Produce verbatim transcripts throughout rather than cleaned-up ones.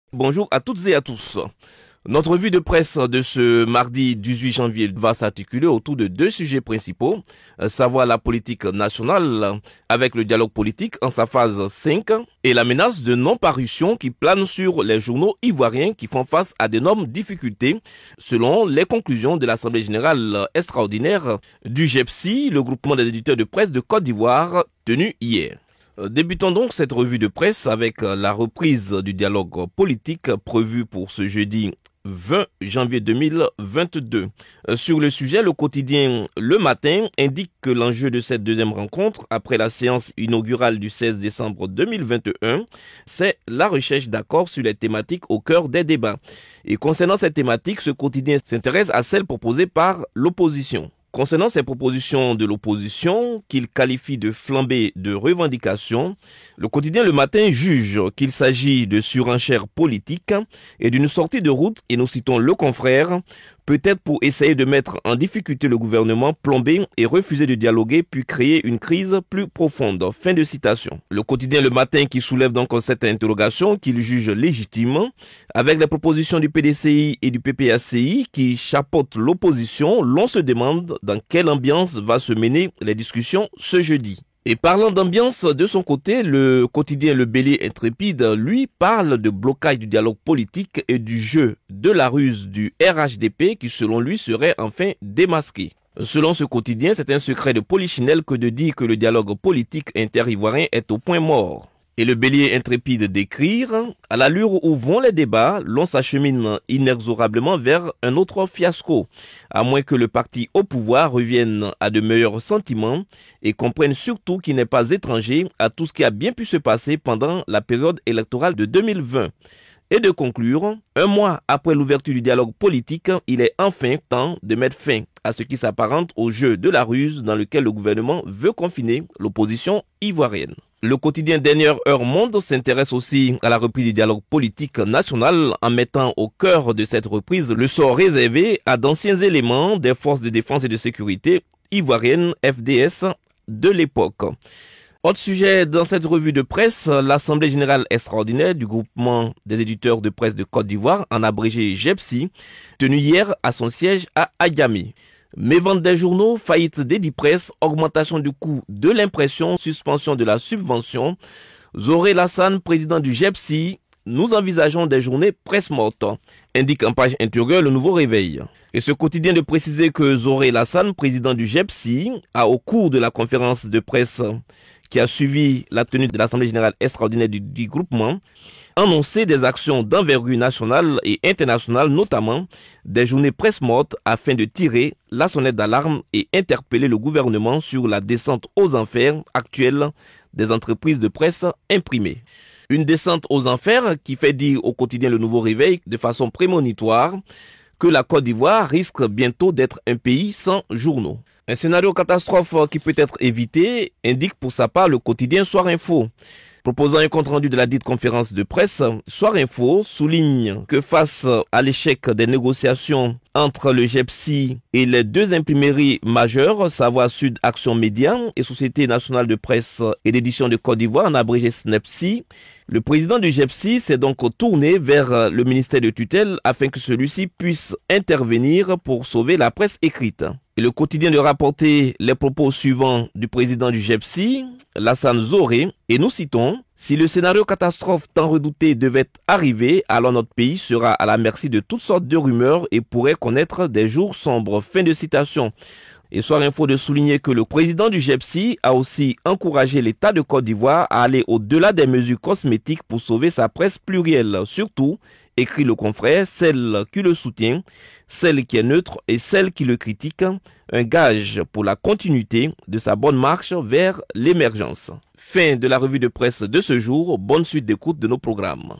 Bonjour à toutes et à tous. Notre revue de presse de ce mardi dix-huit janvier va s'articuler autour de deux sujets principaux, savoir la politique nationale avec le dialogue politique en sa phase cinq et la menace de non-parution qui plane sur les journaux ivoiriens qui font face à d'énormes difficultés selon les conclusions de l'Assemblée générale extraordinaire du G E P S I, le groupement des éditeurs de presse de Côte d'Ivoire, tenu hier. Débutons donc cette revue de presse avec la reprise du dialogue politique prévu pour ce jeudi vingt janvier deux mille vingt-deux. Sur le sujet, le quotidien Le Matin indique que l'enjeu de cette deuxième rencontre, après la séance inaugurale du seize décembre deux mille vingt et un, c'est la recherche d'accords sur les thématiques au cœur des débats. Et concernant cette thématique, ce quotidien s'intéresse à celle proposée par l'opposition. Concernant ces propositions de l'opposition, qu'il qualifie de flambée de revendications, le quotidien Le Matin juge qu'il s'agit de surenchère politique et d'une sortie de route, et nous citons le confrère, peut-être pour essayer de mettre en difficulté le gouvernement, plomber et refuser de dialoguer, puis créer une crise plus profonde. Fin de citation. Le quotidien Le Matin qui soulève donc cette interrogation qu'il juge légitime, avec les propositions du P D C I et du P P A C I qui chapeautent l'opposition, l'on se demande dans quelle ambiance va se mener les discussions ce jeudi. Et parlant d'ambiance, de son côté, le quotidien Le Bélier Intrépide, lui, parle de blocage du dialogue politique et du jeu de la ruse du R H D P qui, selon lui, serait enfin démasqué. Selon ce quotidien, c'est un secret de polichinelle que de dire que le dialogue politique inter-ivoirien est au point mort. Et le Bélier Intrépide d'écrire, à l'allure où vont les débats, l'on s'achemine inexorablement vers un autre fiasco, à moins que le parti au pouvoir revienne à de meilleurs sentiments et comprenne surtout qu'il n'est pas étranger à tout ce qui a bien pu se passer pendant la période électorale de deux mille vingt. Et de conclure, un mois après l'ouverture du dialogue politique, il est enfin temps de mettre fin à ce qui s'apparente au jeu de la ruse dans lequel le gouvernement veut confiner l'opposition ivoirienne. Le quotidien Dernière Heure Monde s'intéresse aussi à la reprise du dialogue politique national en mettant au cœur de cette reprise le sort réservé à d'anciens éléments des forces de défense et de sécurité ivoiriennes F D S de l'époque. Autre sujet dans cette revue de presse, l'Assemblée générale extraordinaire du groupement des éditeurs de presse de Côte d'Ivoire, en abrégé G E P S I, tenue hier à son siège à Ayamé. Mévente des journaux, faillite d'Edipresse, augmentation du coût de l'impression, suspension de la subvention. Zoré Lassane, président du G E P S I, nous envisageons des journées presse morte, indique en page intérieure le Nouveau Réveil. Et ce quotidien de préciser que Zoré Lassane, président du G E P S I, a au cours de la conférence de presse qui a suivi la tenue de l'Assemblée générale extraordinaire du, du groupement, annoncer des actions d'envergure nationale et internationale, notamment des journées presse mortes afin de tirer la sonnette d'alarme et interpeller le gouvernement sur la descente aux enfers actuelle des entreprises de presse imprimées. Une descente aux enfers qui fait dire au quotidien Le Nouveau Réveil de façon prémonitoire que la Côte d'Ivoire risque bientôt d'être un pays sans journaux. Un scénario catastrophe qui peut être évité, indique pour sa part le quotidien Soir Info. Proposant un compte-rendu de la dite conférence de presse, Soir Info souligne que face à l'échec des négociations entre le G E P S I et les deux imprimeries majeures, savoir Sud Action Média et Société nationale de presse et d'édition de Côte d'Ivoire, en abrégé S N E P S I, le président du G E P S I s'est donc tourné vers le ministère de tutelle afin que celui-ci puisse intervenir pour sauver la presse écrite. Et le quotidien de rapporter les propos suivants du président du G E P S I, Lassane Zoré, et nous citons: « Si le scénario catastrophe tant redouté devait arriver, alors notre pays sera à la merci de toutes sortes de rumeurs et pourrait connaître des jours sombres. » Fin de citation. Et Soir Info de souligner que le président du G E P S I a aussi encouragé l'État de Côte d'Ivoire à aller au-delà des mesures cosmétiques pour sauver sa presse plurielle. Surtout, écrit le confrère, celle qui le soutient, celle qui est neutre et celle qui le critique, un gage pour la continuité de sa bonne marche vers l'émergence. Fin de la revue de presse de ce jour. Bonne suite d'écoute de nos programmes.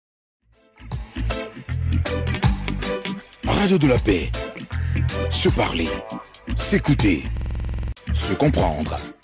Radio de la paix. Se parler, s'écouter, se comprendre.